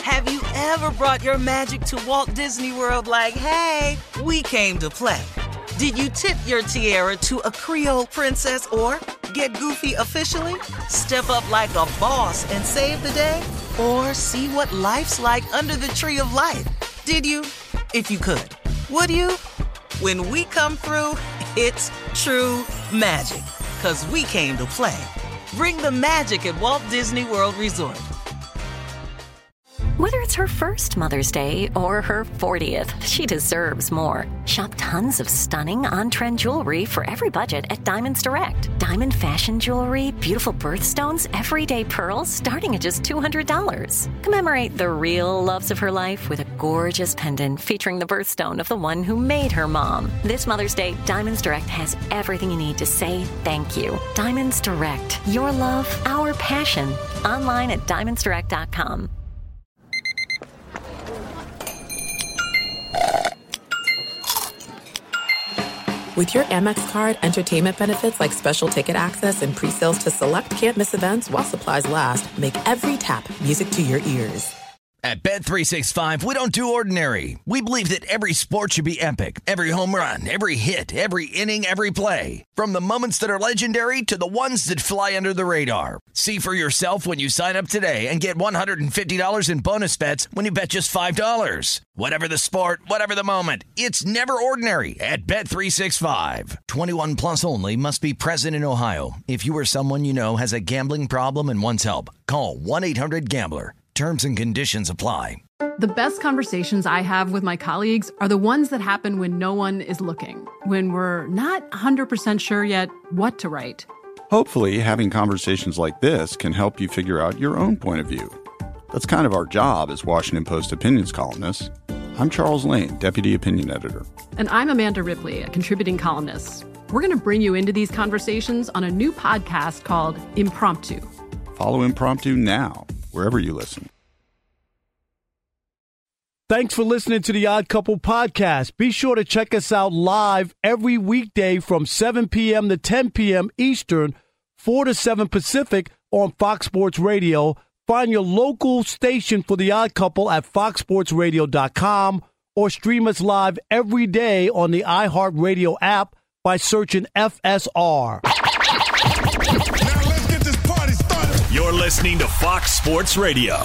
Have you ever brought your magic to Walt Disney World like, hey, we came to play? Did you tip your tiara to a Creole princess or get goofy officially? Step up like a boss and save the day? Or see what life's like under the tree of life? Did you? If you could. Would you? When we come through, it's true magic. 'Cause we came to play. Bring the magic at Walt Disney World Resort. Whether it's her first Mother's Day or her 40th, she deserves more. Shop tons of stunning on-trend jewelry for every budget at Diamonds Direct. Diamond fashion jewelry, beautiful birthstones, everyday pearls starting at just $200. Commemorate the real loves of her life with a gorgeous pendant featuring the birthstone of the one who made her mom. This Mother's Day, Diamonds Direct has everything you need to say thank you. Diamonds Direct. Your love, our passion. Online at diamondsdirect.com. With your Amex card, entertainment benefits like special ticket access and pre-sales to select can't-miss events while supplies last make every tap music to your ears. At Bet365, we don't do ordinary. We believe that every sport should be epic. Every home run, every hit, every inning, every play. From the moments that are legendary to the ones that fly under the radar. See for yourself when you sign up today and get $150 in bonus bets when you bet just $5. Whatever the sport, whatever the moment, it's never ordinary at Bet365. 21 plus only. Must be present in Ohio. If you or someone you know has a gambling problem and wants help, call 1-800-GAMBLER. Terms and conditions apply. The best conversations I have with my colleagues are the ones that happen when no one is looking, when we're not 100% sure yet what to write. Hopefully, having conversations like this can help you figure out your own point of view. That's kind of our job as Washington Post opinions columnists. I'm Charles Lane, Deputy Opinion Editor. And I'm Amanda Ripley, a contributing columnist. We're going to bring you into these conversations on a new podcast called Impromptu. Follow Impromptu now, wherever you listen. Thanks for listening to the Odd Couple podcast. Be sure to check us out live every weekday from 7 p.m. to 10 p.m. Eastern, 4 to 7 Pacific on Fox Sports Radio. Find your local station for the Odd Couple at foxsportsradio.com or stream us live every day on the iHeartRadio app by searching FSR. Now let's get this party started. You're listening to Fox Sports Radio.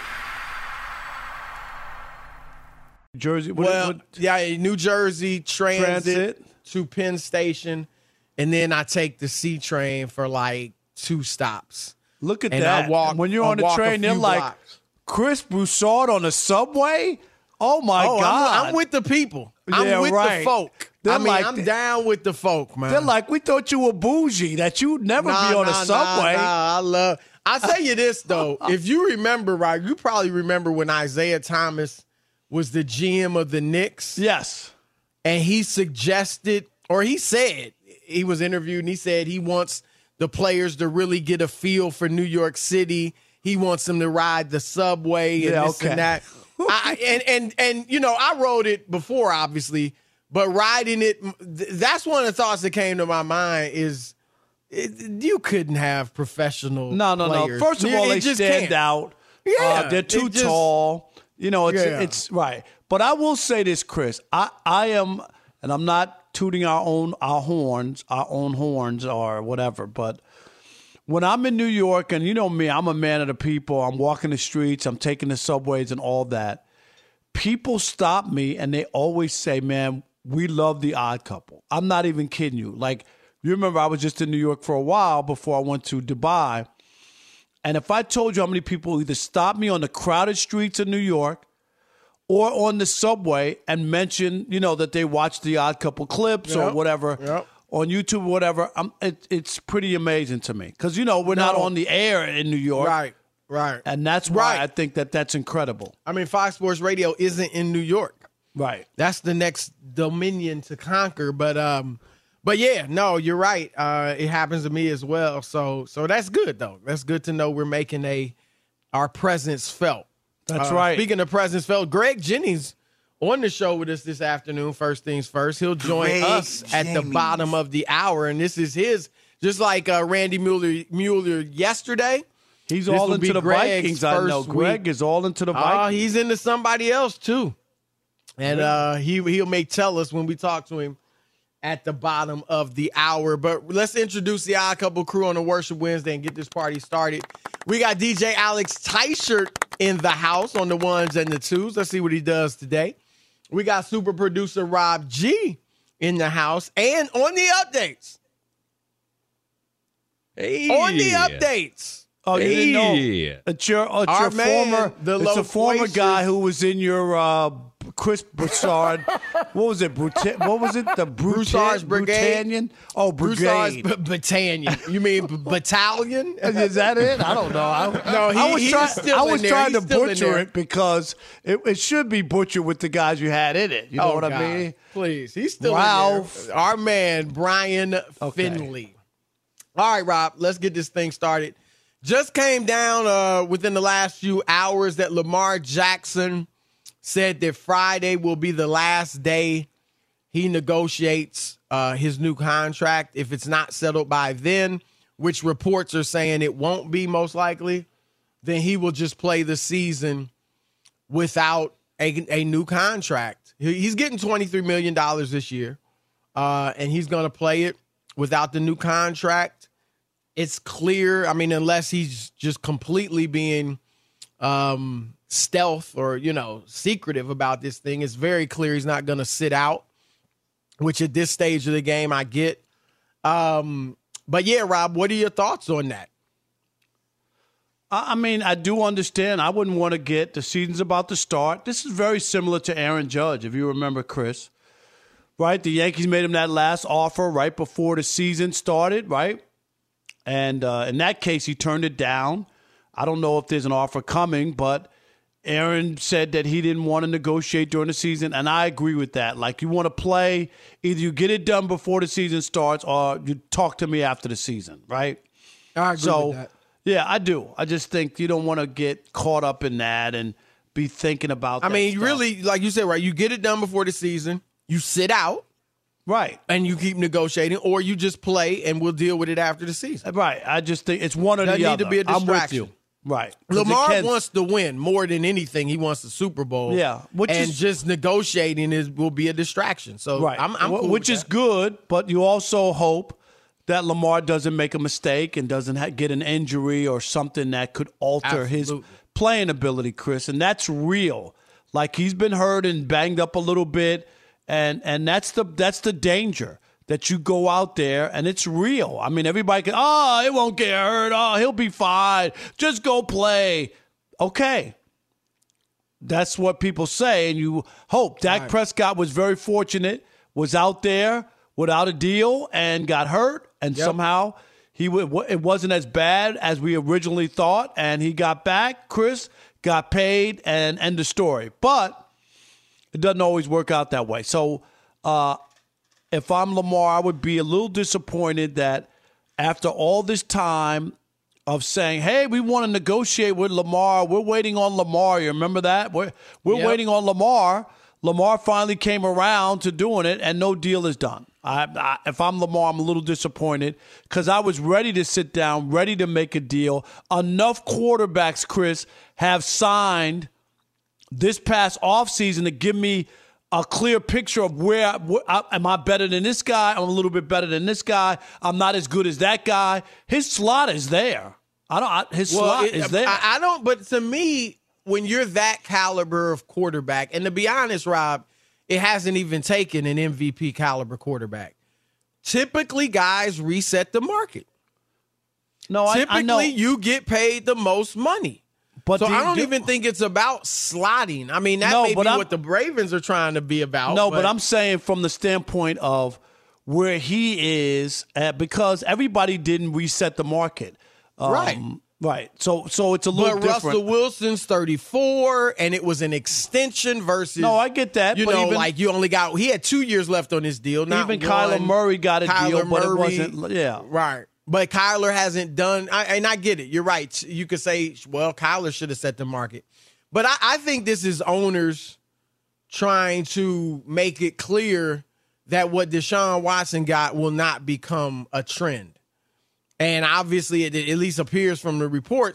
Jersey. New Jersey transit to Penn Station, and then I take the C train for like 2 stops. Look at and that. I walk, when you're on the train, they're like, blocks. Chris Broussard on the subway? Oh, my God. I'm with the people. I'm with the folk. I'm down with the folk, man. They're like, we thought you were bougie, that you'd never be on a subway. I'll tell you this, though. If you remember, right, you probably remember when Isaiah Thomas was the GM of the Knicks. Yes. And he suggested, or he said, he was interviewed and he said he wants the players to really get a feel for New York City. He wants them to ride the subway and this and that. And you know, I rode it before, obviously, but riding it, that's one of the thoughts that came to my mind is you couldn't have professional players. No. First of all, they just stand out. Yeah. They're too tall. You know, it's right. But I will say this, Chris. I am, and I'm not tooting our own horns or whatever, but when I'm in New York, and you know me, I'm a man of the people. I'm walking the streets. I'm taking the subways and all that. People stop me, and they always say, man, we love the Odd Couple. I'm not even kidding you. Like, you remember I was just in New York for a while before I went to Dubai. And if I told you how many people either stop me on the crowded streets of New York or on the subway and mention, you know, that they watch the Odd Couple clips or whatever on YouTube or whatever, it's pretty amazing to me. Because, you know, we're not on the air in New York. Right. And that's why I think that's incredible. I mean, Fox Sports Radio isn't in New York. Right. That's the next dominion to conquer. But yeah, no, you're right. It happens to me as well. So that's good, though. That's good to know we're making our presence felt. That's right. Speaking of presence felt, Greg Jennings on the show with us this afternoon. First things first, he'll join us at the bottom of the hour, and this is his. Just like Randy Mueller yesterday, He's all into the Vikings. I know. Greg is all into the Vikings. He's into somebody else, too. And he'll tell us when we talk to him at the bottom of the hour. But let's introduce the Odd Couple crew on the Worship Wednesday and get this party started. We got DJ Alex Teichert in the house on the ones and the twos. Let's see what he does today. We got super producer Rob G in the house and on the updates. Hey. On the updates. Oh, you didn't know? It's your former guy who was in your Chris Broussard. What was it? What was it? The Broussard's Brigade? Brutanian? Oh, Brigade. Broussard's Battalion. You mean battalion? Is that it? I don't know. I was trying to butcher it because it should be butchered with the guys you had in it. You know what I mean? Please. He's still in there. Our man, Brian Finley. All right, Rob, let's get this thing started. Just came down within the last few hours that Lamar Jackson said that Friday will be the last day he negotiates his new contract. If it's not settled by then, which reports are saying it won't be most likely, then he will just play the season without a new contract. He's getting $23 million this year, and he's going to play it without the new contract. It's clear, I mean, unless he's just completely being stealth or, secretive about this thing, it's very clear he's not going to sit out, which at this stage of the game I get. But yeah, Rob, what are your thoughts on that? I mean, I do understand. I wouldn't want to the season's about to start. This is very similar to Aaron Judge, if you remember, Chris. Right? The Yankees made him that last offer right before the season started, right? And in that case, he turned it down. I don't know if there's an offer coming, but Aaron said that he didn't want to negotiate during the season, and I agree with that. Like, you want to play, either you get it done before the season starts or you talk to me after the season, right? I agree with that. Yeah, I do. I just think you don't want to get caught up in that and be thinking about that stuff. Really, like you said, right, you get it done before the season, you sit out. Right. And you keep negotiating, or you just play and we'll deal with it after the season. Right. I just think it's one or the other. Doesn't need to be a distraction. I'm with you. Right. Lamar wants to win more than anything. He wants the Super Bowl. Yeah. Just negotiating will be a distraction. So right. I'm cool which with is that. good, but you also hope that Lamar doesn't make a mistake and doesn't get an injury or something that could alter his playing ability, Chris. And that's real. Like, he's been hurt and banged up a little bit. And that's the danger, that you go out there and it's real. I mean, everybody can, it won't get hurt. He'll be fine. Just go play. Okay. That's what people say, and you hope. Dak Prescott was very fortunate, was out there without a deal and got hurt, and somehow it wasn't as bad as we originally thought, and he got back, Chris, got paid, and end the story. But it doesn't always work out that way. So if I'm Lamar, I would be a little disappointed that after all this time of saying, hey, we want to negotiate with Lamar. We're waiting on Lamar. You remember that? We're waiting on Lamar. Lamar finally came around to doing it, and no deal is done. If I'm Lamar, I'm a little disappointed because I was ready to sit down, ready to make a deal. Enough quarterbacks, Chris, have signed this past offseason to give me a clear picture of where am I better than this guy? I'm a little bit better than this guy. I'm not as good as that guy. His slot is there. Slot is there. I don't. But to me, when you're that caliber of quarterback, and to be honest, Rob, it hasn't even taken an MVP caliber quarterback. Typically, guys reset the market. No, typically I know. You get paid the most money. But so I don't even think it's about slotting. I mean, that may be what the Ravens are trying to be about. No, but I'm saying from the standpoint of where he is, because everybody didn't reset the market. Right. So it's a little different. But Russell Wilson's 34, and it was an extension versus. No, I get that. You he had 2 years left on his deal. Even Kyler Murray got a deal, but it wasn't. Yeah. Right. But Kyler hasn't done, and I get it. You're right. You could say, well, Kyler should have set the market. But I think this is owners trying to make it clear that what Deshaun Watson got will not become a trend. And obviously, it at least appears from the reports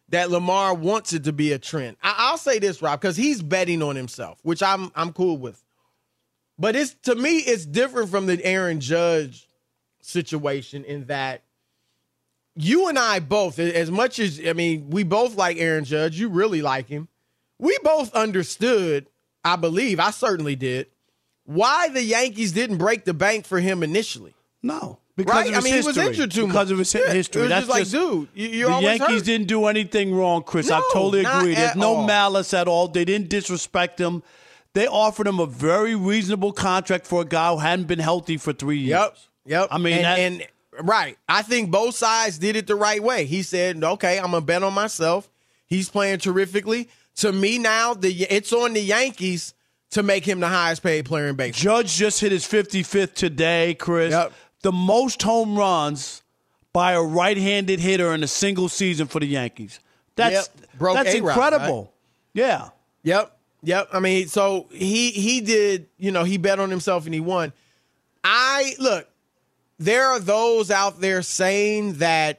that Lamar wants it to be a trend. I'll say this, Rob, because he's betting on himself, which I'm cool with. But to me, it's different from the Aaron Judge situation in that you and I both, as much as, we both like Aaron Judge. You really like him. We both understood, I believe, I certainly did, why the Yankees didn't break the bank for him initially. No. Because of his history. He was injured too much. Because of his history. It was That's just dude, you're the always Yankees hurt. didn't do anything wrong, Chris. No, I totally agree. There's no all. malice at all. They didn't disrespect him. They offered him a very reasonable contract for a guy who hadn't been healthy for 3 years. Yep. Right. I think both sides did it the right way. He said, okay, I'm going to bet on myself. He's playing terrifically. To me now, it's on the Yankees to make him the highest paid player in baseball. Judge just hit his 55th today, Chris. Yep. The most home runs by a right-handed hitter in a single season for the Yankees. That's incredible. Right? Yeah. Yep. So he did, he bet on himself and he won. Look, there are those out there saying that,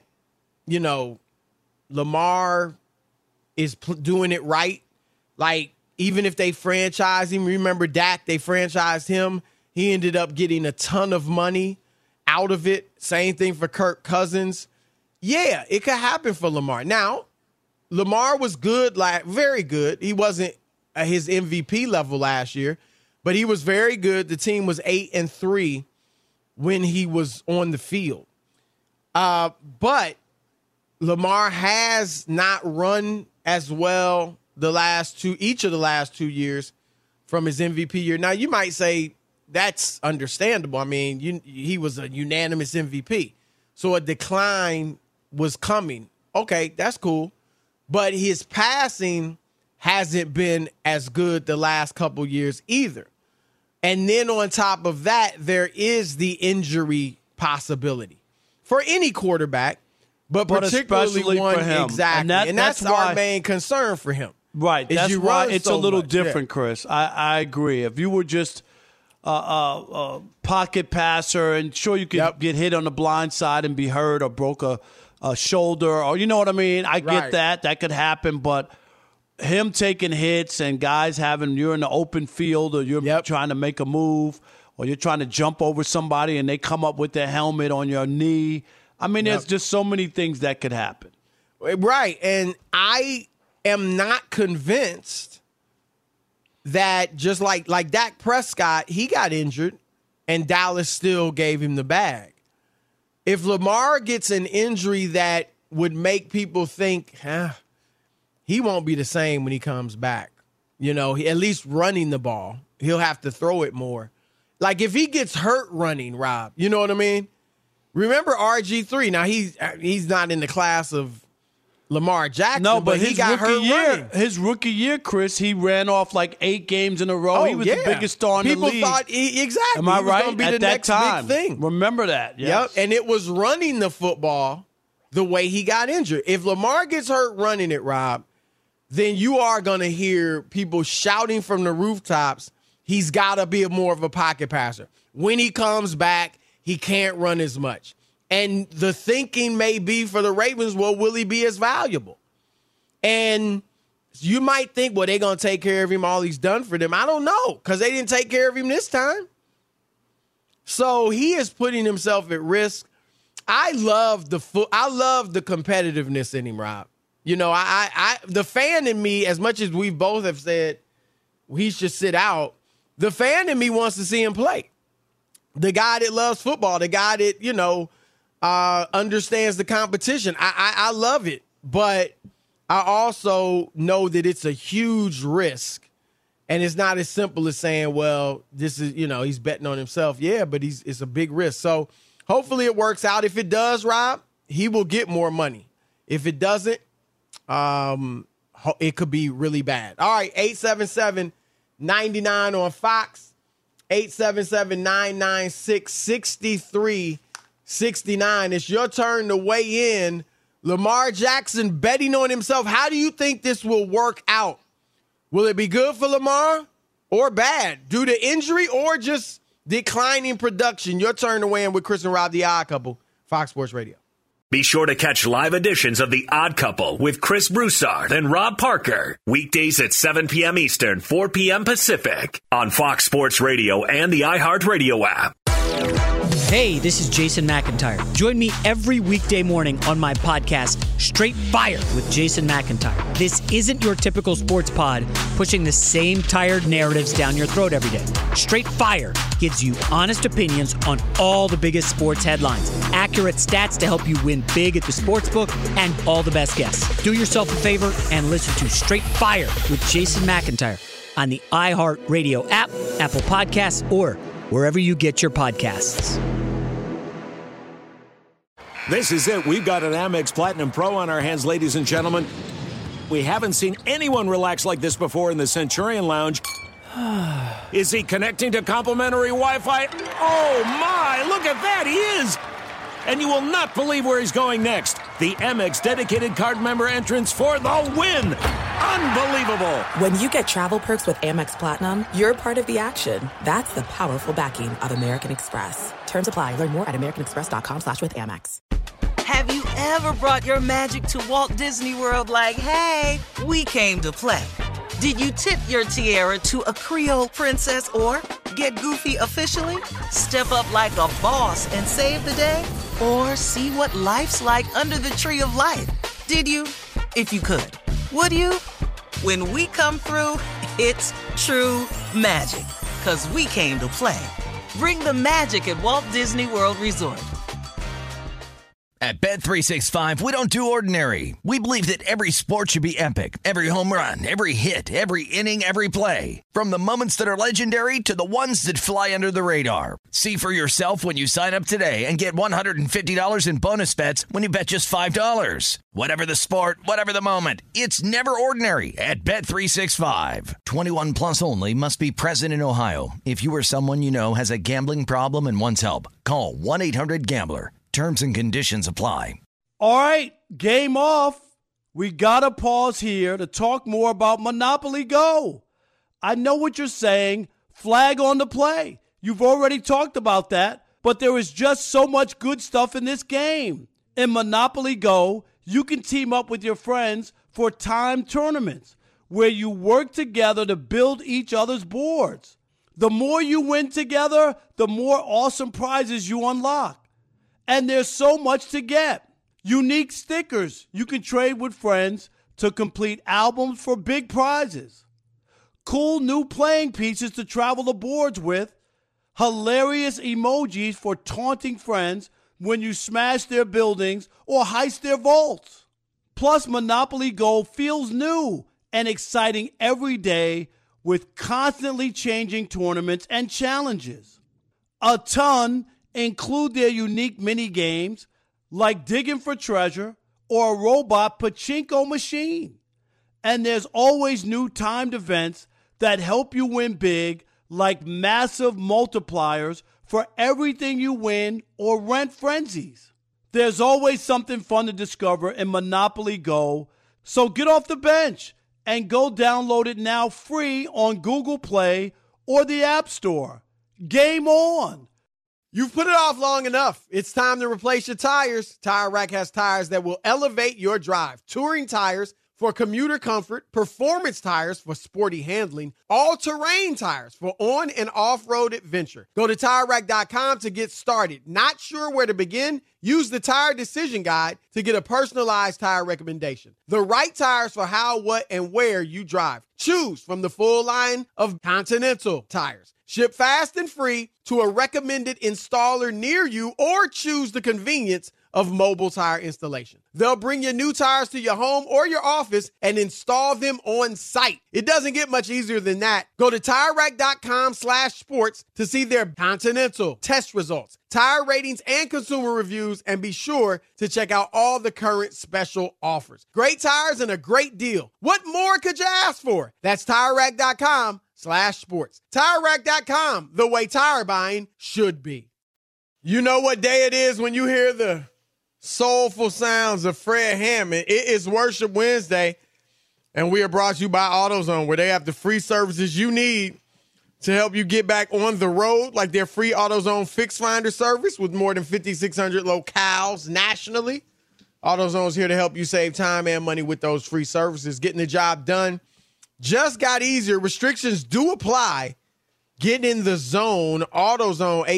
Lamar is doing it right. Like, even if they franchise him, remember Dak, they franchised him. He ended up getting a ton of money out of it. Same thing for Kirk Cousins. Yeah, it could happen for Lamar. Now, Lamar was good, very good. He wasn't at his MVP level last year, but he was very good. The team was 8-3 when he was on the field. But Lamar has not run as well each of the last 2 years from his MVP year. Now, you might say that's understandable. He was a unanimous MVP. So a decline was coming. Okay, that's cool. But his passing hasn't been as good the last couple years either. And then on top of that, there is the injury possibility for any quarterback, but particularly one for him. Exactly. And that's our main concern for him. Right. That's why it's a little different, Chris. I agree. If you were just a pocket passer, and sure you could get hit on the blind side and be hurt or broke a shoulder, or you know what I mean? I get that. That could happen, but him taking hits and guys you're in the open field or you're trying to make a move or you're trying to jump over somebody and they come up with their helmet on your knee. There's just so many things that could happen. Right. And I am not convinced that just like Dak Prescott, he got injured and Dallas still gave him the bag. If Lamar gets an injury that would make people think, he won't be the same when he comes back. At least running the ball. He'll have to throw it more. Like if he gets hurt running, Rob, you know what I mean? Remember RG3. Now he's not in the class of Lamar Jackson, but he got hurt running. His rookie year, Chris, he ran off like 8 games in a row. He was the biggest star in the league. People thought exactly. Am I right? He was At be the that next time, big thing. Remember that? Yes. Yep. And it was running the football the way he got injured. If Lamar gets hurt running it, Rob, then you are going to hear people shouting from the rooftops, he's got to be more of a pocket passer. When he comes back, he can't run as much. And the thinking may be for the Ravens, well, will he be as valuable? And you might think, well, they're going to take care of him, all he's done for them. I don't know, because they didn't take care of him this time. So he is putting himself at risk. I love the competitiveness in him, Rob. The fan in me, as much as we both have said he should sit out, the fan in me wants to see him play. The guy that loves football, the guy that, understands the competition. I love it, but I also know that it's a huge risk, and it's not as simple as saying, well, this is, he's betting on himself. Yeah, but it's a big risk. So hopefully it works out. If it does, Rob, he will get more money. If it doesn't, it could be really bad. All right, 877-99 on Fox, 877-996-6369. It's your turn to weigh in. Lamar Jackson betting on himself. How do you think this will work out? Will it be good for Lamar or bad due to injury or just declining production? Your turn to weigh in with Chris and Rob, the Odd Couple, Fox Sports Radio. Be sure to catch live editions of The Odd Couple with Chris Broussard and Rob Parker. Weekdays at 7 p.m. Eastern, 4 p.m. Pacific on Fox Sports Radio and the iHeartRadio app. Hey, this is Jason McIntyre. Join me every weekday morning on my podcast, Straight Fire with Jason McIntyre. This isn't your typical sports pod pushing the same tired narratives down your throat every day. Straight Fire gives you honest opinions on all the biggest sports headlines, accurate stats to help you win big at the sportsbook, and all the best guests. Do yourself a favor and listen to Straight Fire with Jason McIntyre on the iHeartRadio app, Apple Podcasts, or wherever you get your podcasts. This is it. We've got an Amex Platinum Pro on our hands, ladies and gentlemen. We haven't seen anyone relax like this before in the Centurion Lounge. Is he connecting to complimentary Wi-Fi? Oh, my. Look at that. He is. And you will not believe where he's going next. The Amex dedicated card member entrance for the win. Unbelievable. When you get travel perks with Amex Platinum, you're part of the action. That's the powerful backing of American Express. Terms apply. Learn more at americanexpress.com/withAmex. Have you ever brought your magic to Walt Disney World like, hey, we came to play? Did you tip your tiara to a Creole princess or get goofy officially? Step up like a boss and save the day? Or see what life's like under the tree of life? Did you? If you could. Would you? When we come through, it's true magic. 'Cause we came to play. Bring the magic at Walt Disney World Resort. At Bet365, we don't do ordinary. We believe that every sport should be epic. Every home run, every hit, every inning, every play. From the moments that are legendary to the ones that fly under the radar. See for yourself when you sign up today and get $150 in bonus bets when you bet just $5. Whatever the sport, whatever the moment, it's never ordinary at Bet365. 21 plus only. Must be present in Ohio. If you or someone you know has a gambling problem and wants help, call 1-800-GAMBLER. Terms and conditions apply. All right, game off. We got to pause here to talk more about Monopoly Go. I know what you're saying. Flag on the play. You've already talked about that, but there is just so much good stuff in this game. In Monopoly Go, you can team up with your friends for timed tournaments where you work together to build each other's boards. The more you win together, the more awesome prizes you unlock. And there's so much to get. Unique stickers you can trade with friends to complete albums for big prizes. Cool new playing pieces to travel the boards with. Hilarious emojis for taunting friends when you smash their buildings or heist their vaults. Plus, Monopoly Go feels new and exciting every day with constantly changing tournaments and challenges. A ton include their unique mini games like digging for treasure or a robot pachinko machine. And there's always new timed events that help you win big, like massive multipliers for everything you win or rent frenzies. There's always something fun to discover in Monopoly Go, so get off the bench and go download it now free on Google Play or the App Store. Game on! You've put it off long enough. It's time to replace your tires. Tire Rack has tires that will elevate your drive. Touring tires for commuter comfort, performance tires for sporty handling, all-terrain tires for on- and off-road adventure. Go to TireRack.com to get started. Not sure where to begin? Use the Tire Decision Guide to get a personalized tire recommendation. The right tires for how, what, and where you drive. Choose from the full line of Continental tires. Ship fast and free to a recommended installer near you, or choose the convenience of mobile tire installation. They'll bring your new tires to your home or your office and install them on site. It doesn't get much easier than that. Go to TireRack.com/sports to see their Continental test results, tire ratings, and consumer reviews, and be sure to check out all the current special offers. Great tires and a great deal. What more could you ask for? That's TireRack.com/sports. TireRack.com, the way tire buying should be. You know what day it is when you hear the soulful sounds of Fred Hammond. It is Worship Wednesday, and we are brought to you by AutoZone, where they have the free services you need to help you get back on the road, like their free AutoZone Fix Finder service with more than 5,600 locales nationally. AutoZone's here to help you save time and money with those free services. Getting the job done just got easier. Restrictions do apply. Get in the zone. AutoZone,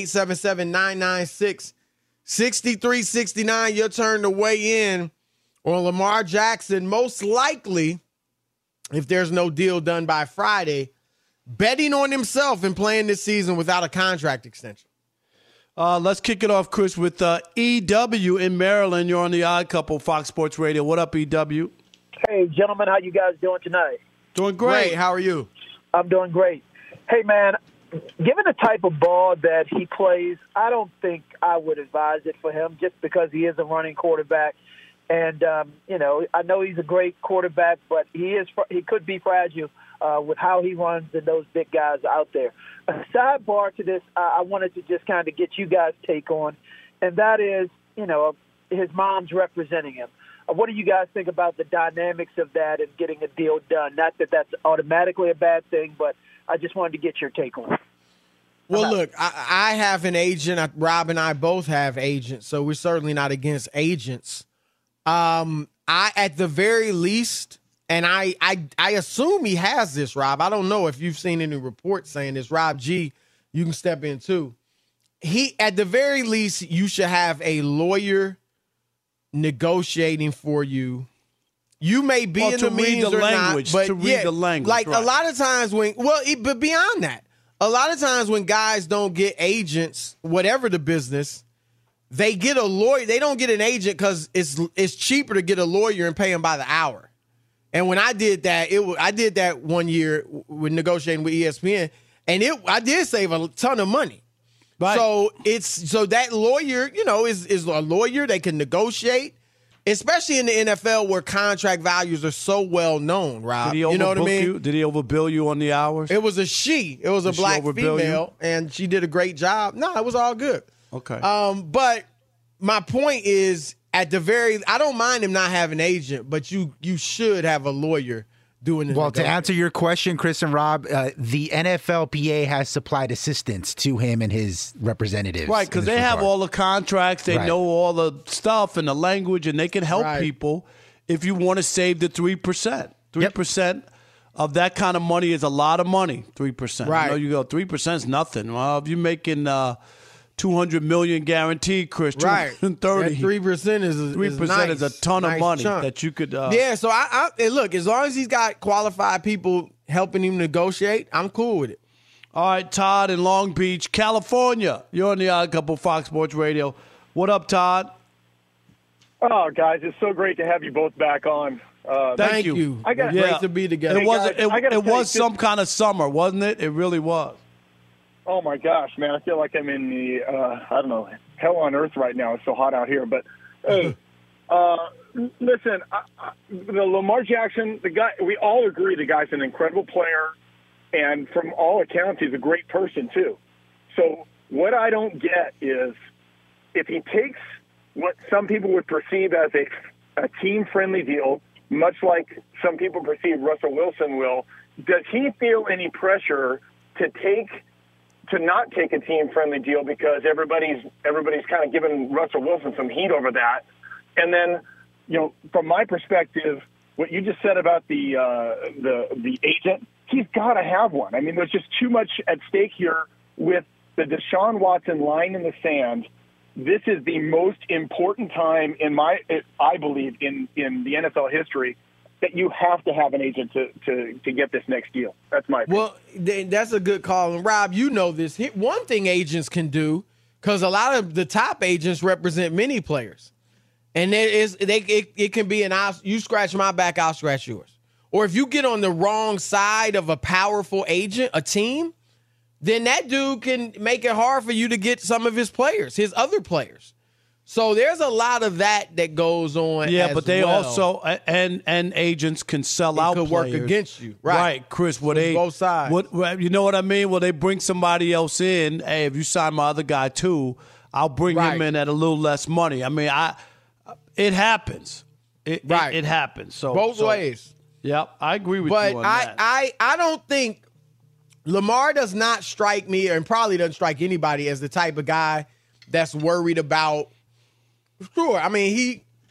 877-996-6369. Your turn to weigh in on Lamar Jackson. Most likely, if there's no deal done by Friday, betting on himself and playing this season without a contract extension. Let's kick it off, Chris, with EW in Maryland. You're on the Odd Couple, Fox Sports Radio. What up, EW? Hey, gentlemen, how you guys doing tonight? Doing great. How are you? I'm doing great. Hey, man, given the type of ball that he plays, I don't think I would advise it for him just because he is a running quarterback. And, I know he's a great quarterback, but he could be fragile with how he runs and those big guys out there. A sidebar to this, I wanted to just kind of get you guys' take on, and that is, his mom's representing him. What do you guys think about the dynamics of that and getting a deal done? Not that that's automatically a bad thing, but I just wanted to get your take on it. Well, look, I have an agent. Rob and I both have agents, so we're certainly not against agents. At the very least, and I assume he has this, Rob. I don't know if you've seen any reports saying this. Rob G, you can step in too. At the very least, you should have a lawyer negotiating for you. You may be in the meetings or not, but to read the language. Like right. a lot of times but beyond that, a lot of times when guys don't get agents, whatever the business, they get a lawyer. They don't get an agent because it's cheaper to get a lawyer and pay him by the hour. And when I did that, I did that one year with negotiating with ESPN, and I did save a ton of money. Right. So that lawyer, is a lawyer. They can negotiate, especially in the NFL where contract values are so well known. Rob, you know what I mean? Did he overbill you on the hours? It was a she. It was a black female, and she did a great job. No, it was all good. Okay. But my point is, I don't mind him not having an agent, but you should have a lawyer doing it. Well, to answer your question, Chris and Rob, the NFLPA has supplied assistance to him and his representatives. Right, because they have all the contracts, they know all the stuff and the language, and they can help people if you want to save the 3%. 3% of that kind of money is a lot of money, 3%. Right. You go, 3% is nothing. Well, if you're making $200 million guaranteed, Chris, right? 3% is a ton of money chunk. that you could. So I look, as long as he's got qualified people helping him negotiate, I'm cool with it. All right, Todd in Long Beach, California. You're on the Odd Couple, Fox Sports Radio. What up, Todd? Oh, guys, it's so great to have you both back on. Thank you. Great to be together. It was some kind of summer, wasn't it? It really was. Oh, my gosh, man. I feel like I'm in the, hell on earth right now. It's so hot out here. But, hey, listen, the Lamar Jackson, the guy, we all agree the guy's an incredible player. And from all accounts, he's a great person, too. So what I don't get is if he takes what some people would perceive as a team-friendly deal, much like some people perceive Russell Wilson will, does he feel any pressure to not take a team-friendly deal because everybody's kind of giving Russell Wilson some heat over that? And then, from my perspective, what you just said about the agent, he's got to have one. I mean, there's just too much at stake here with the Deshaun Watson line in the sand. This is the most important time I believe in the NFL history that you have to have an agent to get this next deal. That's my opinion. Well, that's a good call. And Rob, you know this. One thing agents can do, because a lot of the top agents represent many players, and it can be you scratch my back, I'll scratch yours. Or if you get on the wrong side of a powerful agent, a team, then that dude can make it hard for you to get some of his other players. So there's a lot of that goes on. Yeah, but they also and agents can sell out could players. Work against you, right, Chris? Both sides. You know what I mean? Well, they bring somebody else in. Hey, if you sign my other guy too, I'll bring him in at a little less money. I mean, it happens. It happens. So both ways. Yeah, I agree with you on that. But I don't think Lamar does not strike me, and probably doesn't strike anybody, as the type of guy that's worried about. Sure, I mean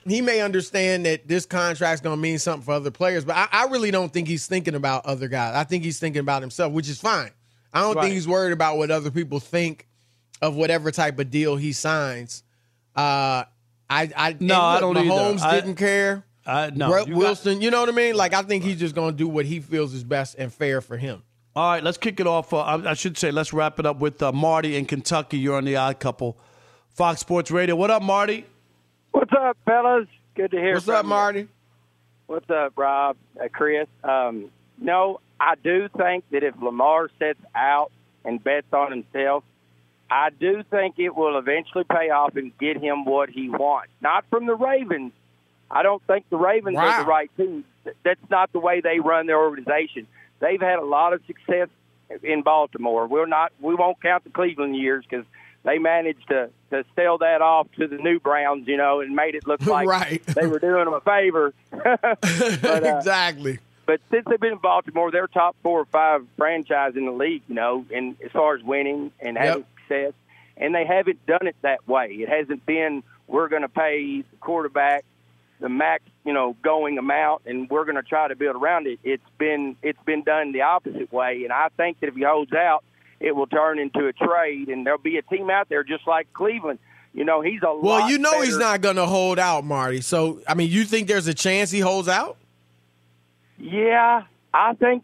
he may understand that this contract's going to mean something for other players, but I really don't think he's thinking about other guys. I think he's thinking about himself, which is fine. I don't think he's worried about what other people think of whatever type of deal he signs. I don't Mahomes either. Didn't care. No, Wilson, you know what I mean? Like, I think he's just going to do what he feels is best and fair for him. All right, let's kick it off. I should say, let's wrap it up with Marty in Kentucky. You're on the Odd Couple, Fox Sports Radio. What up, Marty? What's up, fellas? Good to hear What's from up, you. Marty? What's up, Rob, Chris? No, I do think that if Lamar sets out and bets on himself, I do think it will eventually pay off and get him what he wants. Not from the Ravens. I don't think the Ravens are the right team. That's not the way they run their organization. They've had a lot of success in Baltimore. We won't count the Cleveland years because they managed to sell that off to the new Browns, and made it look like they were doing them a favor. But, exactly. But since they've been in Baltimore, they're top 4 or 5 franchise in the league, and as far as winning and having success. And they haven't done it that way. It hasn't been, we're going to pay the quarterback the max, going amount, and we're going to try to build around it. It's been done the opposite way, and I think that if he holds out, it will turn into a trade, and there'll be a team out there just like Cleveland. He's a lot better. He's not going to hold out, Marty. So, you think there's a chance he holds out? Yeah, I think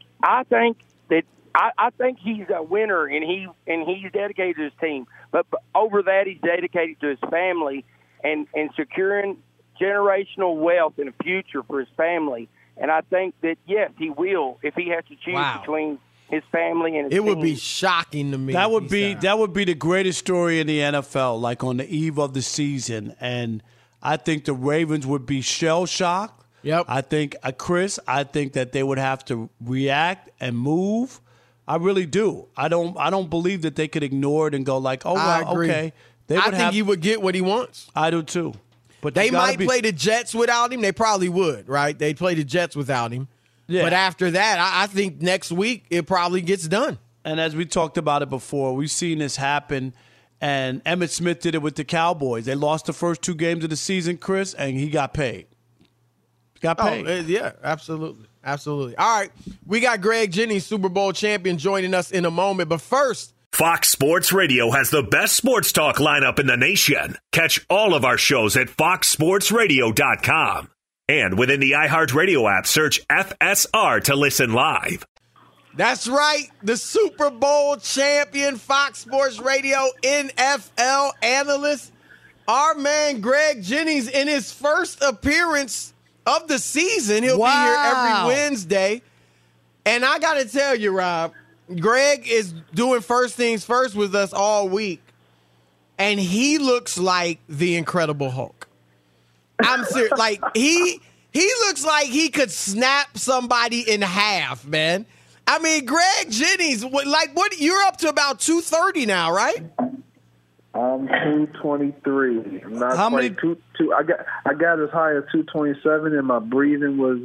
he's a winner, and he's dedicated to his team. But over that, he's dedicated to his family and securing generational wealth and a future for his family. And I think that, yes, he will if he has to choose between his family and his team. Would be shocking to me. That would be the greatest story in the NFL, like on the eve of the season. And I think the Ravens would be shell-shocked. Yep. I think, Chris, that they would have to react and move. I really do. I don't believe that they could ignore it and go like, oh, well, okay. I think he would get what he wants. I do too. But they might play the Jets without him. They probably would, right? They'd play the Jets without him. Yeah. But after that, I think next week it probably gets done. And as we talked about it before, we've seen this happen. And Emmitt Smith did it with the Cowboys. They lost the first 2 games of the season, Chris, and he got paid. Yeah, absolutely. Absolutely. All right, we got Greg Jennings, Super Bowl champion, joining us in a moment. But first, Fox Sports Radio has the best sports talk lineup in the nation. Catch all of our shows at foxsportsradio.com. And within the iHeartRadio app, search FSR to listen live. That's right. The Super Bowl champion, Fox Sports Radio NFL analyst, our man Greg Jennings, in his first appearance of the season. He'll be here every Wednesday. And I got to tell you, Rob, Greg is doing First Things First with us all week, and he looks like the Incredible Hulk. I'm serious. Like, he looks like he could snap somebody in half, man. Greg Jennings, what you're up to about 230 now, right? I'm 223. I'm not How quite many? I got as high as 227, and my breathing was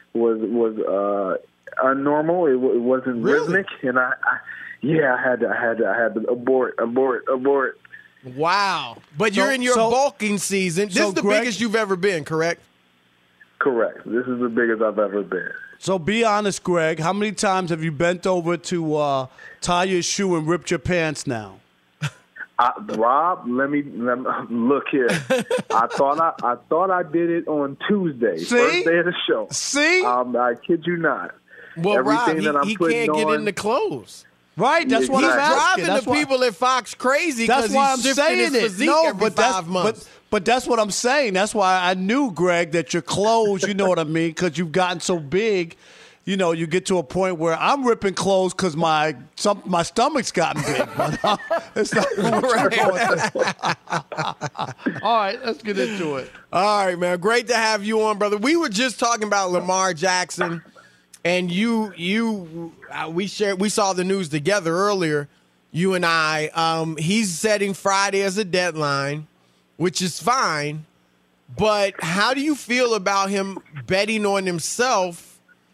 unnormal. It wasn't rhythmic, and I had to abort. Wow! But you're in your bulking season. This is the biggest you've ever been, correct? Correct. This is the biggest I've ever been. So be honest, Greg. How many times have you bent over to tie your shoe and ripped your pants now? Rob, let me look here. I thought I did it on Tuesday, first day of the show. See, I kid you not. Well, everything Rob, he can't get in the clothes. Right, that's what I'm asking. He's driving the people at Fox crazy because he's shifting his physique every 5 months. But that's what I'm saying. That's why I knew, Greg, that your clothes, you know what I mean, because you've gotten so big. You get to a point where I'm ripping clothes because my stomach's gotten big. But it's not All right, let's get into it. All right, man. Great to have you on, brother. We were just talking about Lamar Jackson, and we saw the news together earlier, you and I. He's setting Friday as a deadline, which is fine. But how do you feel about him betting on himself?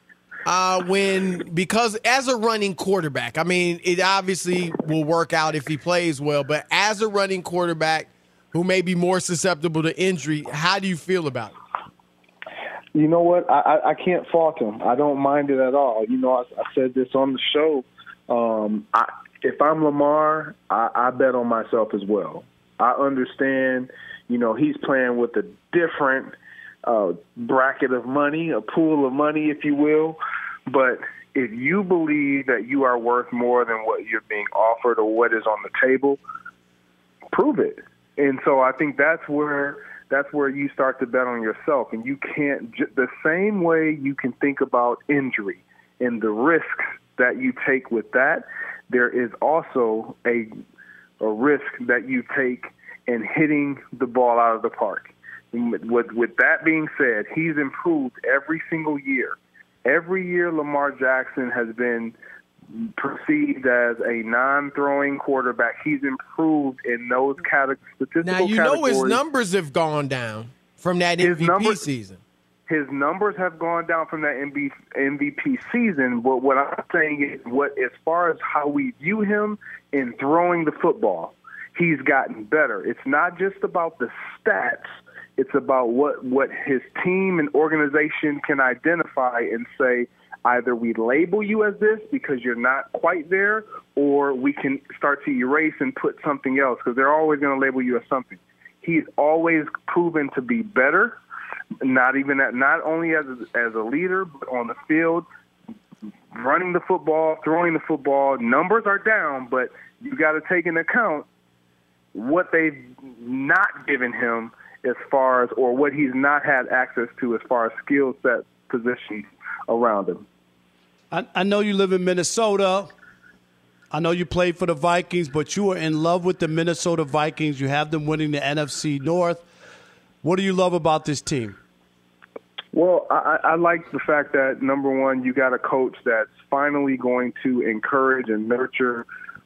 Because as a running quarterback, it obviously will work out if he plays well, but as a running quarterback who may be more susceptible to injury, how do you feel about it? You know what? I can't fault him. I don't mind it at all. You know, I said this on the show. If I'm Lamar, I bet on myself as well. I understand, you know, he's playing with a different bracket of money, a pool of money, if you will. But if you believe that you are worth more than what you're being offered or what is on the table, prove it. And so I think that's where you start to bet on yourself. And you can't, the same way you can think about injury and the risks that you take with that, there is also a risk that you take in hitting the ball out of the park. With that being said, he's improved every single year. Every year Lamar Jackson has been perceived as a non-throwing quarterback. He's improved in those statistical categories. Now, you know his numbers have gone down from that MVP season. His numbers have gone down from that MVP season, but what I'm saying is, as far as how we view him in throwing the football, he's gotten better. It's not just about the stats. It's about what his team and organization can identify and say, either we label you as this because you're not quite there, or we can start to erase and put something else, because they're always going to label you as something. He's always proven to be better, not only as a leader, but on the field, running the football, throwing the football. Numbers are down, but you got to take into account what they've not given him as far as, or what he's not had access to as far as skill set positions around him. I know you live in Minnesota. I know you played for the Vikings, but you are in love with the Minnesota Vikings. You have them winning the NFC North. What do you love about this team? Well, I like the fact that, number one, you got a coach that's finally going to encourage and nurture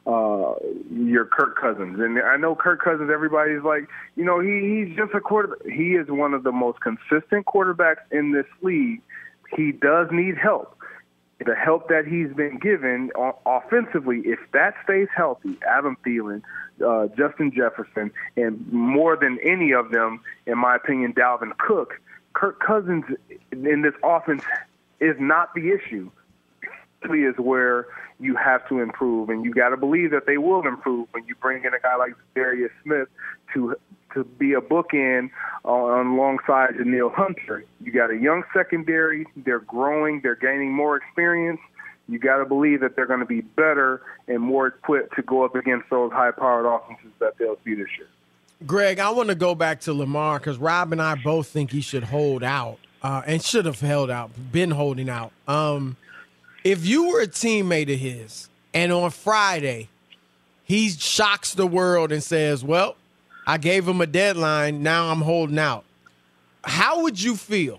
your Kirk Cousins. And I know Kirk Cousins, everybody's like, you know, he's just a quarterback. He is one of the most consistent quarterbacks in this league. He does need help. The help that he's been given offensively, if that stays healthy, Adam Thielen, Justin Jefferson, and more than any of them, in my opinion, Dalvin Cook, Kirk Cousins in this offense is not the issue. It is where you have to improve, and you got to believe that they will improve when you bring in a guy like Darius Smith to be a bookend alongside Danielle Hunter. You got a young secondary. They're growing. They're gaining more experience. You got to believe that they're going to be better and more equipped to go up against those high-powered offenses that they'll see this year. Greg, I want to go back to Lamar because Rob and I both think he should hold out and should have held out, been holding out. If you were a teammate of his and on Friday he shocks the world and says, well, I gave him a deadline, now I'm holding out, how would you feel?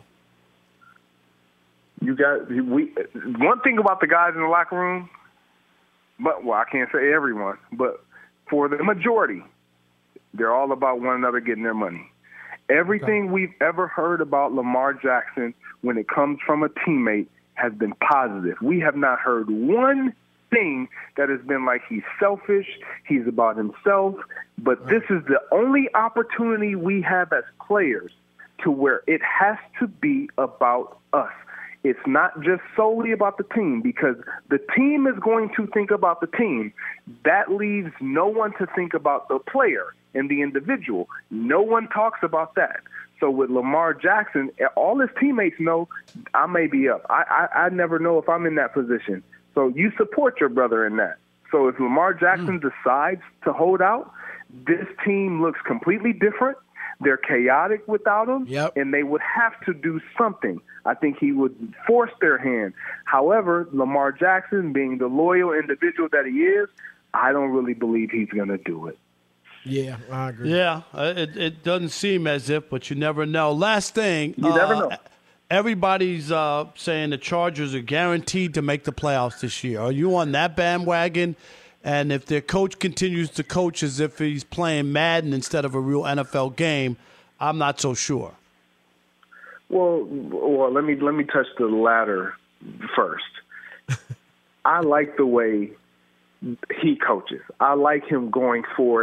One thing about the guys in the locker room, I can't say everyone, but for the majority, they're all about one another getting their money. Everything we've ever heard about Lamar Jackson when it comes from a teammate has been positive. We have not heard one thing that has been like he's selfish, he's about himself, but this is the only opportunity we have as players to where it has to be about us. It's not just solely about the team, because the team is going to think about the team. That leaves no one to think about the player and the individual. No one talks about that. So with Lamar Jackson, all his teammates know I may be up. I never know if I'm in that position. So you support your brother in that. So if Lamar Jackson decides to hold out, this team looks completely different. They're chaotic without him, and they would have to do something. I think he would force their hand. However, Lamar Jackson, being the loyal individual that he is, I don't really believe he's going to do it. Yeah, I agree. Yeah, it doesn't seem as if, but you never know. Last thing. You never know. Everybody's saying the Chargers are guaranteed to make the playoffs this year. Are you on that bandwagon? And if their coach continues to coach as if he's playing Madden instead of a real NFL game, I'm not so sure. Well, let me touch the latter first. I like the way he coaches. I like him going for it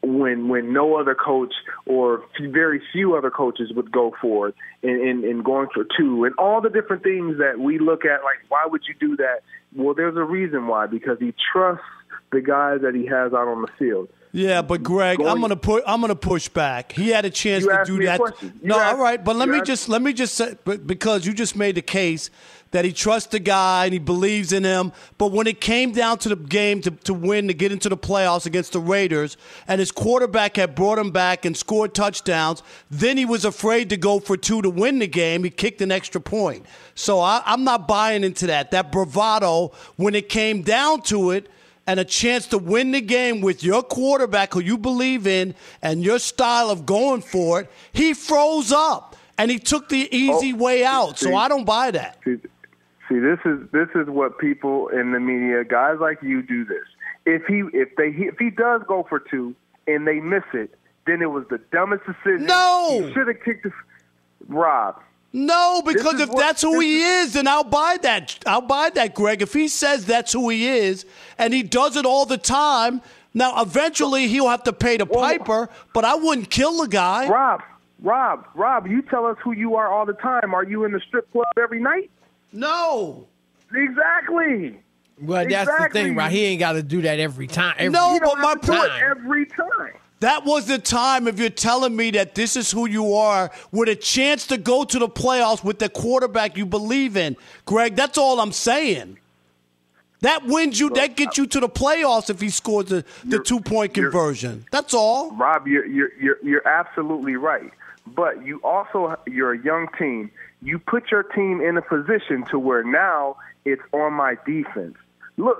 when no other coach or very few other coaches would go for it and going for 2 and all the different things that we look at, like, why would you do that? Well, there's a reason why, because he trusts the guys that he has out on the field. Yeah, but Greg, I'm gonna push back. He had a chance to do that. No, all right, but let me just say, because you just made the case that he trusts the guy and he believes in him. But when it came down to the game to win, to get into the playoffs against the Raiders, and his quarterback had brought him back and scored touchdowns, then he was afraid to go for 2 to win the game. He kicked an extra point. So I'm not buying into that. That bravado, when it came down to it, and a chance to win the game with your quarterback who you believe in and your style of going for it, he froze up and he took the easy way out. So I don't buy that. See, this is what people in the media, guys like you, do this. If he does go for 2 and they miss it, then it was the dumbest decision. No, he should have kicked the Rob. No, because if that's who he is, then I'll buy that. I'll buy that, Greg. If he says that's who he is and he does it all the time, now eventually he'll have to pay the piper, but I wouldn't kill the guy. Rob, you tell us who you are all the time. Are you in the strip club every night? No. Exactly. Well, that's the thing, right? He ain't got to do that every time. But my point, every time. That was the time, if you're telling me that this is who you are, with a chance to go to the playoffs with the quarterback you believe in. Greg, that's all I'm saying. That wins you, that gets you to the playoffs if he scores the 2-point conversion. That's all. Rob, you're absolutely right. But you're a young team. You put your team in a position to where now it's on my defense. Look,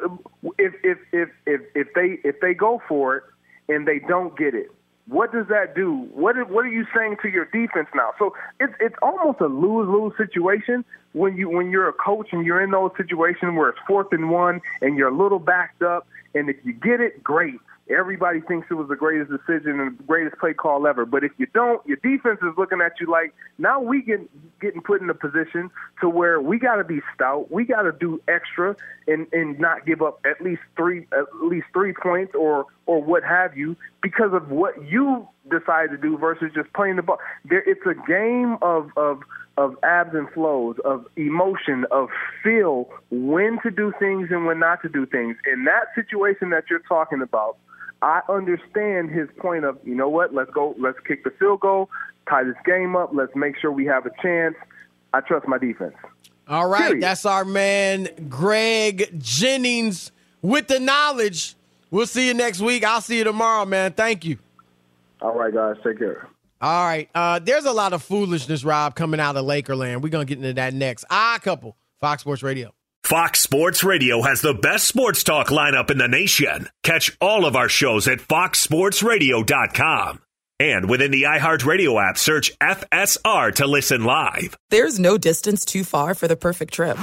if they go for it, and they don't get it, what does that do? What are you saying to your defense now? So it's almost a lose-lose situation when you're a coach and you're in those situations where it's 4th and 1 and you're a little backed up, and if you get it, great. Everybody thinks it was the greatest decision and the greatest play call ever. But if you don't, your defense is looking at you like, now we getting put in a position to where we got to be stout. We got to do extra and not give up at least 3 points or what have you, because of what you decide to do versus just playing the ball. It's a game of ebbs and flows, of emotion, of feel, when to do things and when not to do things. In that situation that you're talking about, I understand his point of, you know what, let's kick the field goal, tie this game up, let's make sure we have a chance. I trust my defense. All right, period. That's our man, Greg Jennings, with the knowledge. We'll see you next week. I'll see you tomorrow, man. Thank you. All right, guys. Take care. All right. There's a lot of foolishness, Rob, coming out of Lakerland. We're going to get into that next. Couple, Fox Sports Radio. Fox Sports Radio has the best sports talk lineup in the nation. Catch all of our shows at foxsportsradio.com. And within the iHeartRadio app, search FSR to listen live. There's no distance too far for the perfect trip.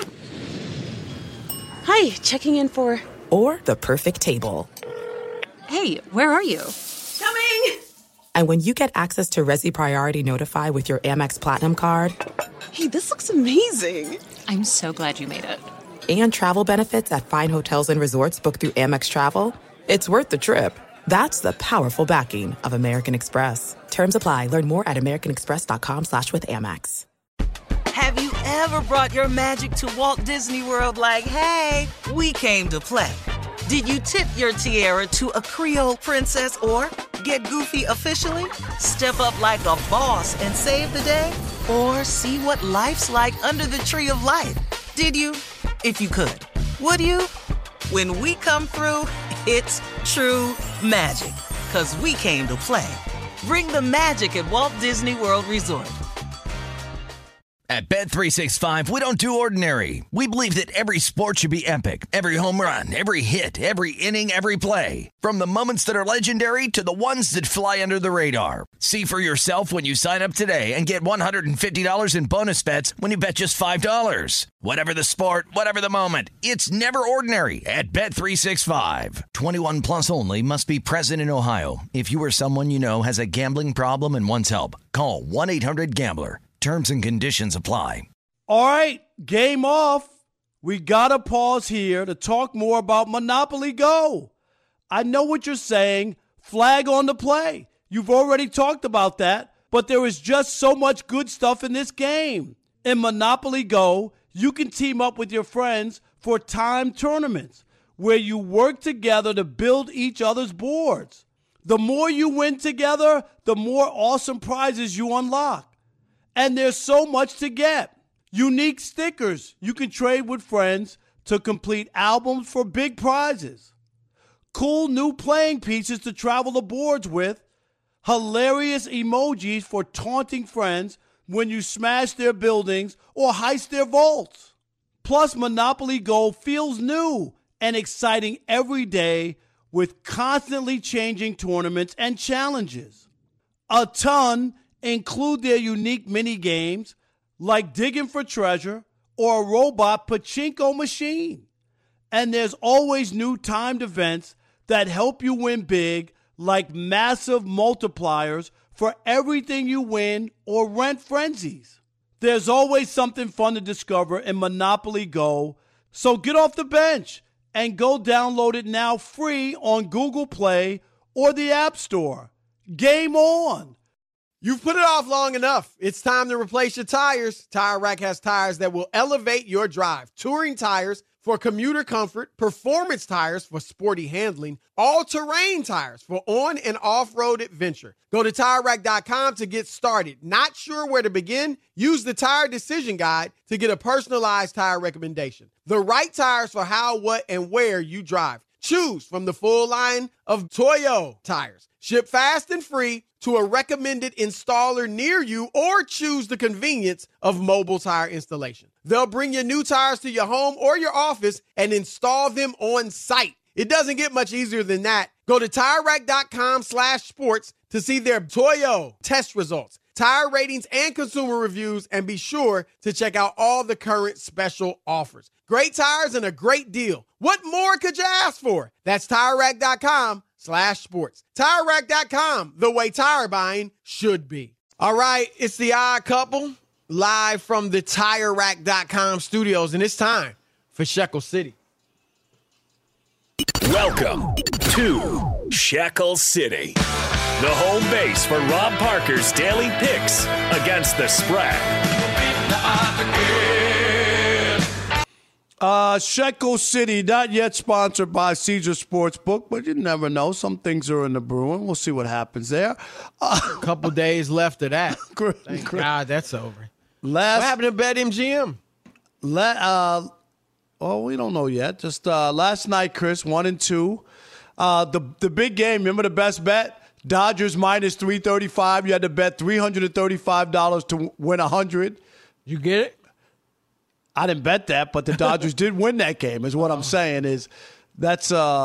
Hi, checking in for... Or the perfect table. Hey, where are you? Coming! And when you get access to Resi Priority Notify with your Amex Platinum card... Hey, this looks amazing. I'm so glad you made it. And travel benefits at fine hotels and resorts booked through Amex Travel. It's worth the trip. That's the powerful backing of American Express. Terms apply. Learn more at americanexpress.com/withAmex. Have you ever brought your magic to Walt Disney World like, hey, we came to play? Did you tip your tiara to a Creole princess or get goofy officially? Step up like a boss and save the day? Or see what life's like under the tree of life? Did you? If you could. Would you? When we come through, it's true magic. 'Cause we came to play. Bring the magic at Walt Disney World Resort. At Bet365, we don't do ordinary. We believe that every sport should be epic. Every home run, every hit, every inning, every play. From the moments that are legendary to the ones that fly under the radar. See for yourself when you sign up today and get $150 in bonus bets when you bet just $5. Whatever the sport, whatever the moment, it's never ordinary at Bet365. 21 plus only. Must be present in Ohio. If you or someone you know has a gambling problem and wants help, call 1-800-GAMBLER. Terms and conditions apply. All right, game off. We got to pause here to talk more about Monopoly Go. I know what you're saying. flag on the play. You've already talked about that, but there is just so much good stuff in this game. In Monopoly Go, you can team up with your friends for timed tournaments where you work together to build each other's boards. The more you win together, the more awesome prizes you unlock. And there's so much to get. Unique stickers you can trade with friends to complete albums for big prizes. Cool new playing pieces to travel the boards with. Hilarious emojis for taunting friends when you smash their buildings or heist their vaults. Plus, Monopoly Go feels new and exciting every day with constantly changing tournaments and challenges. A ton include their unique mini games like digging for treasure or a robot pachinko machine. And there's always new timed events that help you win big, like massive multipliers for everything you win or rent frenzies. There's always something fun to discover in Monopoly Go, so get off the bench and go download it now free on Google Play or the App Store. Game on! You've put it off long enough. It's time to replace your tires. Tire Rack has tires that will elevate your drive. Touring tires for commuter comfort, performance tires for sporty handling, all-terrain tires for on- and off-road adventure. Go to TireRack.com to get started. Not sure where to begin? Use the Tire Decision Guide to get a personalized tire recommendation. The right tires for how, what, and where you drive. Choose from the full line of Toyo tires. Ship fast and free to a recommended installer near you, or choose the convenience of mobile tire installation. They'll bring your new tires to your home or your office and install them on site. It doesn't get much easier than that. Go to TireRack.com/sports to see their Toyo test results, tire ratings, and consumer reviews, and be sure to check out all the current special offers. Great tires and a great deal. What more could you ask for? That's TireRack.com/sports. TireRack.com, the way tire buying should be. All right, it's the Odd Couple, live from the TireRack.com studios, and it's time for Shekel City. Welcome to Shekel City, the home base for Rob Parker's daily picks against the spread. Shekel City, not yet sponsored by Caesar Sportsbook, but you never know. Some things are in the brewing. We'll see what happens there. A couple days left of that. Thank God that's over. What happened to BetMGM? We don't know yet. Just last night, Chris, 1-2. The big game, remember the best bet? Dodgers minus 335. You had to bet $335 to win 100. You get it? I didn't bet that, but the Dodgers did win that game, is what I'm saying. That's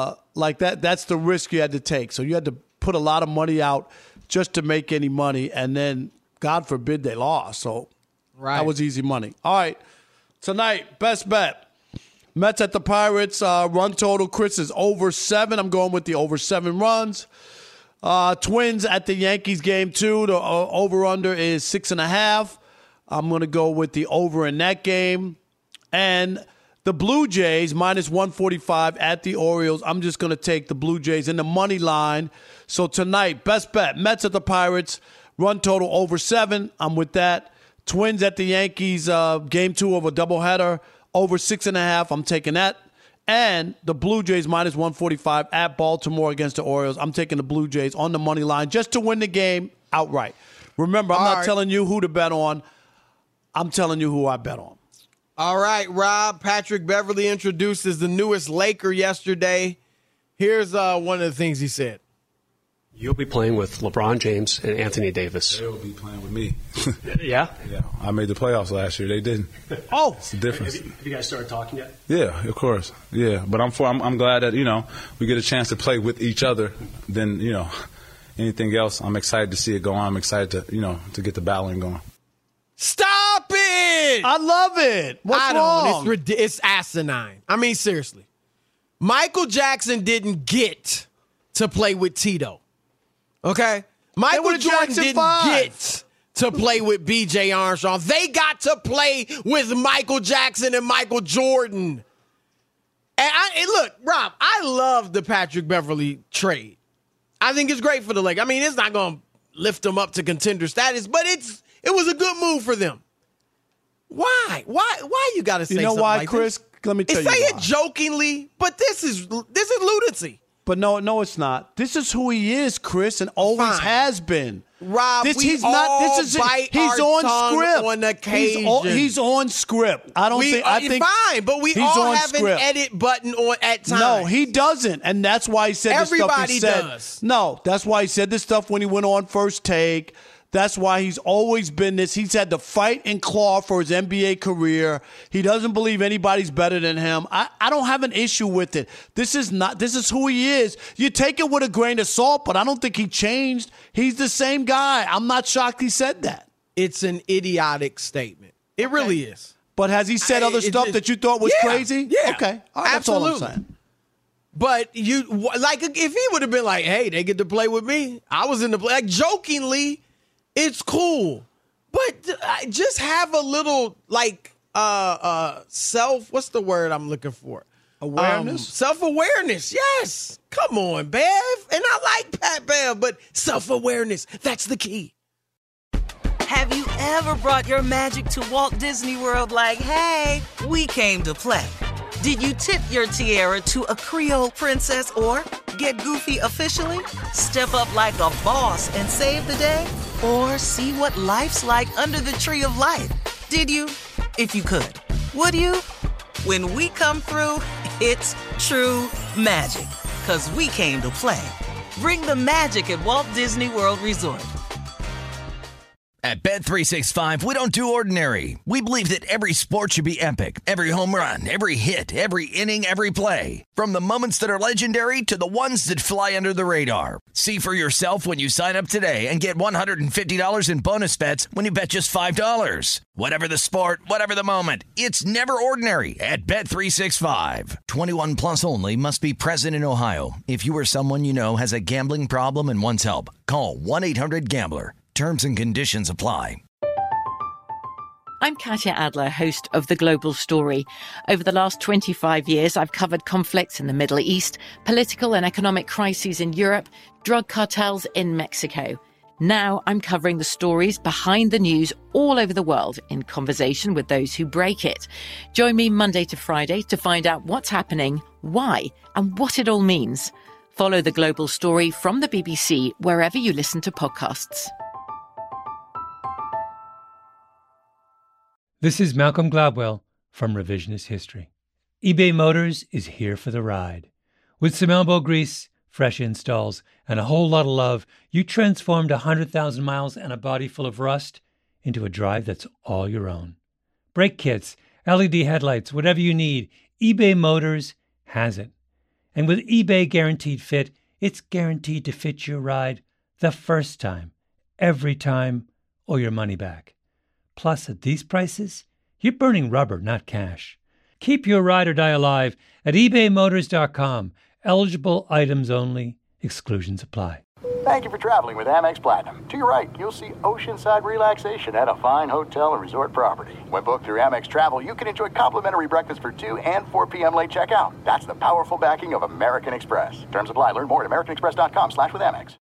the risk you had to take. So you had to put a lot of money out just to make any money, and then, God forbid, they lost. So that was easy money. All right, tonight, best bet. Mets at the Pirates, run total, Chris, is over 7. I'm going with the over 7 runs. Twins at the Yankees game 2. The over-under is 6.5. I'm going to go with the over in that game. And the Blue Jays, minus 145 at the Orioles. I'm just going to take the Blue Jays in the money line. So tonight, best bet, Mets at the Pirates, run total over 7. I'm with that. Twins at the Yankees, game 2 of a doubleheader, over 6.5. I'm taking that. And the Blue Jays, minus 145 at Baltimore against the Orioles. I'm taking the Blue Jays on the money line just to win the game outright. Remember, I'm not telling you who to bet on. I'm telling you who I bet on. All right, Rob. Patrick Beverley introduces the newest Laker yesterday. Here's one of the things he said. You'll be playing with LeBron James and Anthony Davis. They'll be playing with me. Yeah? Yeah. I made the playoffs last year. They didn't. Oh. It's the difference. Have you guys started talking yet? Yeah, of course. Yeah. But I'm glad that, we get a chance to play with each other than, anything else. I'm excited to see it go on. I'm excited to, to get the battling going. Stop it! I love it. What's wrong? It's asinine. I mean, seriously. Michael Jackson didn't get to play with Tito. Okay? Michael Jordan didn't get to play with B.J. Armstrong. They got to play with Michael Jackson and Michael Jordan. And look, Rob, I love the Patrick Beverley trade. I think it's great for the Lakers. I mean, it's not going to lift them up to contender status, but it was a good move for them. Why you got to say something why, like Chris? This? Let me tell you Say why. it jokingly, but this is lunacy. But no, it's not. This is who he is, Chris, and always has been. Rob, he's on script. On occasion. He's on script. I think fine, but we all have an edit button on at times. No, he doesn't, and that's why he said the stuff he said. Everybody does. No, that's why he said this stuff when he went on First Take. That's why he's always been this. He's had to fight and claw for his NBA career. He doesn't believe anybody's better than him. I don't have an issue with it. This is who he is. You take it with a grain of salt, but I don't think he changed. He's the same guy. I'm not shocked he said that. It's an idiotic statement. It really is. But has he said other stuff that you thought was crazy? Yeah. Okay. All right, that's all I'm saying. But if he would have been like, hey, they get to play with me. I was in the play. Like, jokingly, it's cool. But just have a little, what's the word I'm looking for? Awareness? Self-awareness, yes. Come on, Bev. And I like Pat Bev, but self-awareness, that's the key. Have you ever brought your magic to Walt Disney World like, hey, we came to play? Did you tip your tiara to a Creole princess or get goofy officially? Step up like a boss and save the day? Or see what life's like under the tree of life? Did you? If you could. Would you? When we come through, it's true magic. 'Cause we came to play. Bring the magic at Walt Disney World Resort. At Bet365, we don't do ordinary. We believe that every sport should be epic. Every home run, every hit, every inning, every play. From the moments that are legendary to the ones that fly under the radar. See for yourself when you sign up today and get $150 in bonus bets when you bet just $5. Whatever the sport, whatever the moment, it's never ordinary at Bet365. 21 plus only. Must be present in Ohio. If you or someone you know has a gambling problem and wants help, call 1-800-GAMBLER. Terms and conditions apply. I'm Katya Adler, host of The Global Story. Over the last 25 years, I've covered conflicts in the Middle East, political and economic crises in Europe, drug cartels in Mexico. Now I'm covering the stories behind the news all over the world in conversation with those who break it. Join me Monday to Friday to find out what's happening, why, and what it all means. Follow The Global Story from the BBC wherever you listen to podcasts. This is Malcolm Gladwell from Revisionist History. eBay Motors is here for the ride. With some elbow grease, fresh installs, and a whole lot of love, you transformed 100,000 miles and a body full of rust into a drive that's all your own. Brake kits, LED headlights, whatever you need, eBay Motors has it. And with eBay Guaranteed Fit, it's guaranteed to fit your ride the first time, every time, or your money back. Plus, at these prices, you're burning rubber, not cash. Keep your ride or die alive at ebaymotors.com. Eligible items only. Exclusions apply. Thank you for traveling with Amex Platinum. To your right, you'll see oceanside relaxation at a fine hotel and resort property. When booked through Amex Travel, you can enjoy complimentary breakfast for 2 and 4 p.m. late checkout. That's the powerful backing of American Express. Terms apply. Learn more at americanexpress.com/withAmex.